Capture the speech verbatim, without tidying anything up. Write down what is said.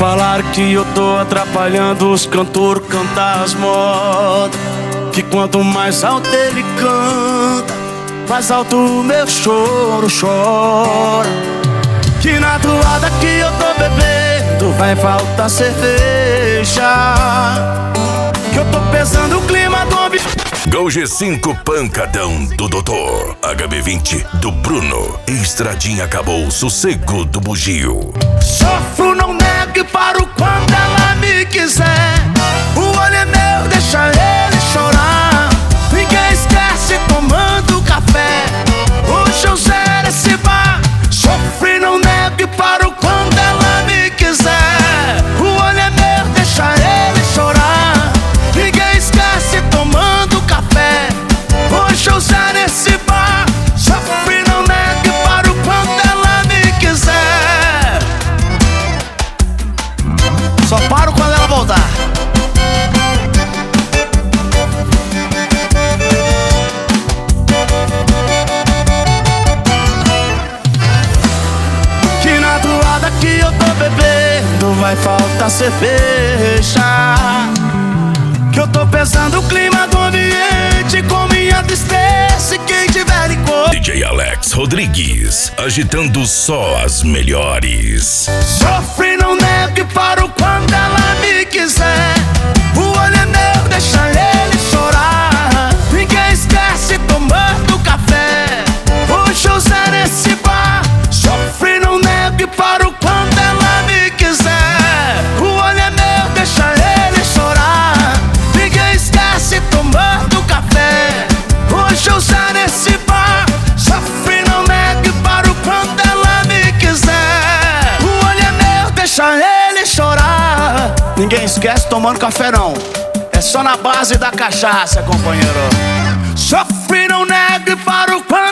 falaram que eu tô atrapalhando os cantores cantar as modas, que quanto mais alto ele canta, mais alto o meu choro chora. Que na toada que eu tô bebendo vai faltar cerveja, que eu tô pesando o clima do ambiente. Gol G cinco pancadão do doutor, H B vinte do Bruno, Estradinha acabou, sossego do bugio. Sofro, não nego e paro quando ela me quiser. O olho é meu, deixa ele chorar. Ninguém esquece tomando café. Hoje eu zero esse bar. Sofro, não nego e paro quando ela me quiser. O olho é meu, deixa ele chorar. Ninguém esquece tomando café. Hoje eu zero esse bar. Sofro, não nego e paro quando ela me quiser. Só paro quando ela voltar. Que na toada que eu tô bebendo vai faltar cerveja, que eu tô pesando o clima do ambiente com minha tristeza. E quem tiver em cor, D J Alex Rodrigues, agitando só as melhores. sofre, não nego e paro quando ela me quiser. O olho é meu, deixa ele chorar. Ninguém esquece tomando café. Hoje eu zero esse bar. Sofre, não nego e paro quando ela me quiser. O olho é meu, deixa ele chorar. Ninguém esquece tomando café. Hoje eu zero esse bar. Sofre, não nego e paro quando ela me quiser. O olho é meu, deixa ele chorar. Ninguém esquece tomando café não, é só na base da cachaça, companheiro. Sofre, não nego e paro quando